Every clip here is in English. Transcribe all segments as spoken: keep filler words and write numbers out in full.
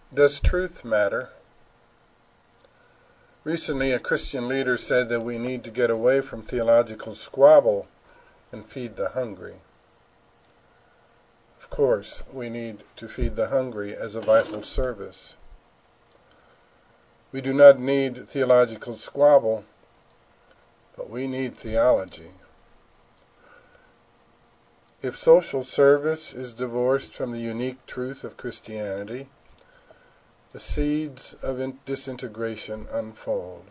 Does truth matter? Recently, a Christian leader said that we need to get away from theological squabble and feed the hungry. Of course, we need to feed the hungry as a vital service. We do not need theological squabble, but we need theology. If social service is divorced from the unique truth of Christianity, the seeds of disintegration unfold.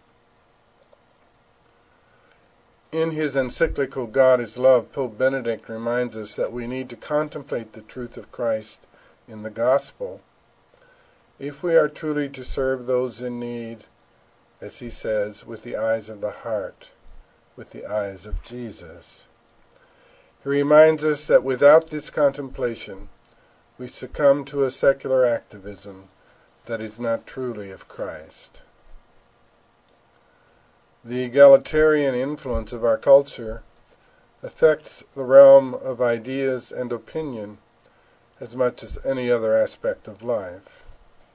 In his encyclical God is Love, Pope Benedict reminds us that we need to contemplate the truth of Christ in the gospel if we are truly to serve those in need, as he says, with the eyes of the heart, with the eyes of Jesus. He reminds us that without this contemplation, we succumb to a secular activism that is not truly of Christ. The egalitarian influence of our culture affects the realm of ideas and opinion as much as any other aspect of life.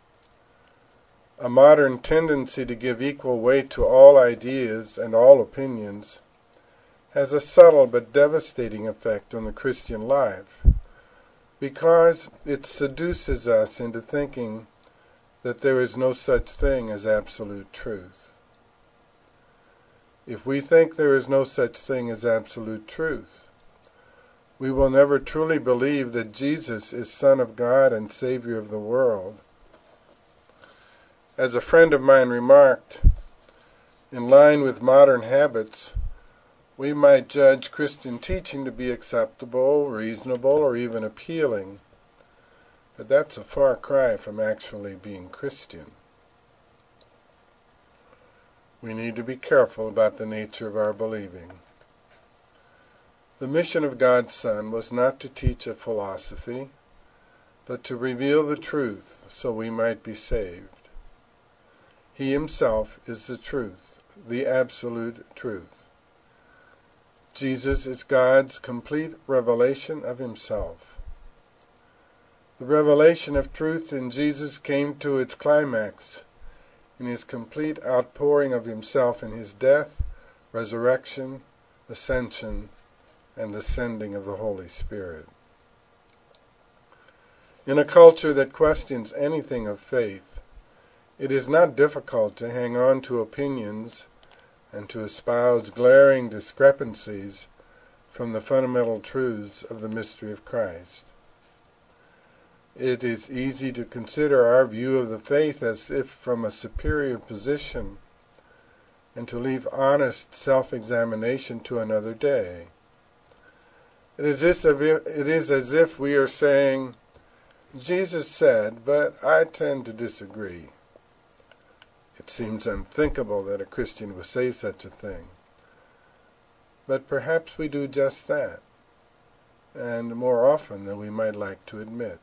A modern tendency to give equal weight to all ideas and all opinions has a subtle but devastating effect on the Christian life, because it seduces us into thinking that there is no such thing as absolute truth. If we think there is no such thing as absolute truth, we will never truly believe that Jesus is Son of God and Savior of the world. As a friend of mine remarked, in line with modern habits, we might judge Christian teaching to be acceptable, reasonable, or even appealing, but that's a far cry from actually being Christian. We need to be careful about the nature of our believing. The mission of God's Son was not to teach a philosophy, but to reveal the truth so we might be saved. He himself is the truth, the absolute truth. Jesus is God's complete revelation of himself. The revelation of truth in Jesus came to its climax in his complete outpouring of himself in his death, resurrection, ascension, and the sending of the Holy Spirit. In a culture that questions anything of faith, it is not difficult to hang on to opinions and to espouse glaring discrepancies from the fundamental truths of the mystery of Christ. It is easy to consider our view of the faith as if from a superior position, and to leave honest self-examination to another day. It is as if, it is as if we are saying, Jesus said, but I tend to disagree. It seems unthinkable that a Christian would say such a thing. But perhaps we do just that, and more often than we might like to admit.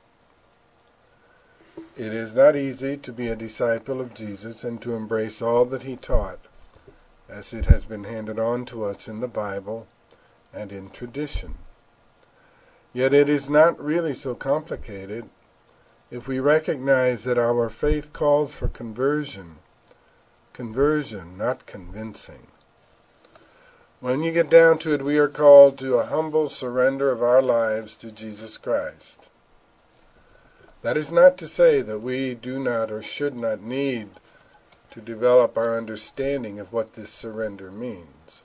It is not easy to be a disciple of Jesus and to embrace all that he taught, as it has been handed on to us in the Bible and in tradition. Yet it is not really so complicated if we recognize that our faith calls for conversion. Conversion, not convincing. When you get down to it, we are called to a humble surrender of our lives to Jesus Christ. That is not to say that we do not or should not need to develop our understanding of what this surrender means.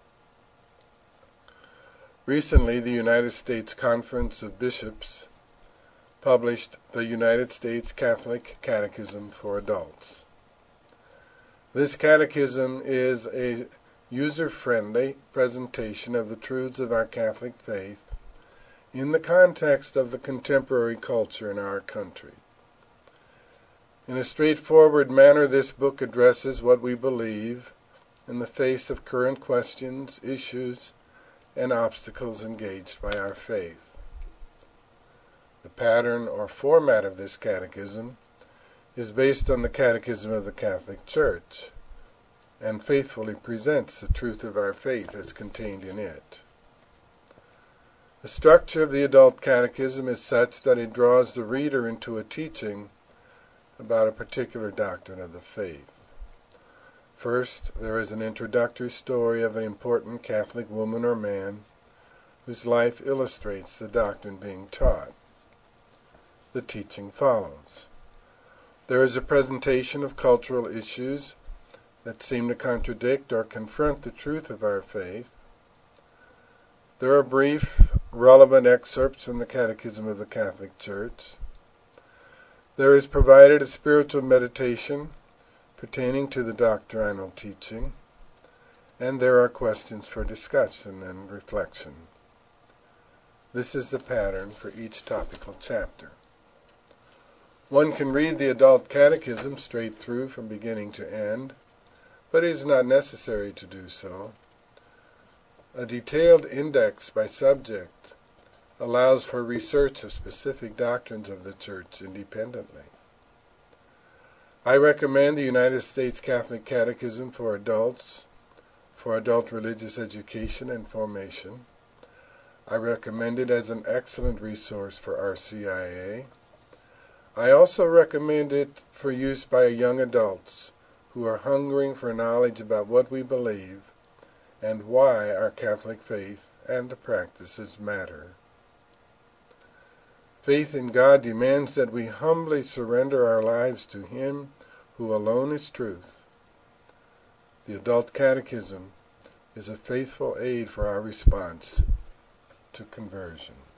Recently, the United States Conference of Bishops published the United States Catholic Catechism for Adults. This catechism is a user-friendly presentation of the truths of our Catholic faith in the context of the contemporary culture in our country. In a straightforward manner, this book addresses what we believe in the face of current questions, issues, and obstacles engaged by our faith. The pattern or format of this catechism is based on the Catechism of the Catholic Church and faithfully presents the truth of our faith as contained in it. The structure of the adult catechism is such that it draws the reader into a teaching about a particular doctrine of the faith. First, there is an introductory story of an important Catholic woman or man whose life illustrates the doctrine being taught. The teaching follows. There is a presentation of cultural issues that seem to contradict or confront the truth of our faith. There are brief, relevant excerpts from the Catechism of the Catholic Church. There is provided a spiritual meditation pertaining to the doctrinal teaching, and there are questions for discussion and reflection. This is the pattern for each topical chapter. One can read the adult catechism straight through from beginning to end, but it is not necessary to do so. A detailed index by subject allows for research of specific doctrines of the Church independently. I recommend the United States Catholic Catechism for Adults, for adult religious education and formation. I recommend it as an excellent resource for R C I A. I also recommend it for use by young adults who are hungering for knowledge about what we believe and why our Catholic faith and the practices matter. Faith in God demands that we humbly surrender our lives to Him who alone is truth. The Adult Catechism is a faithful aid for our response to conversion.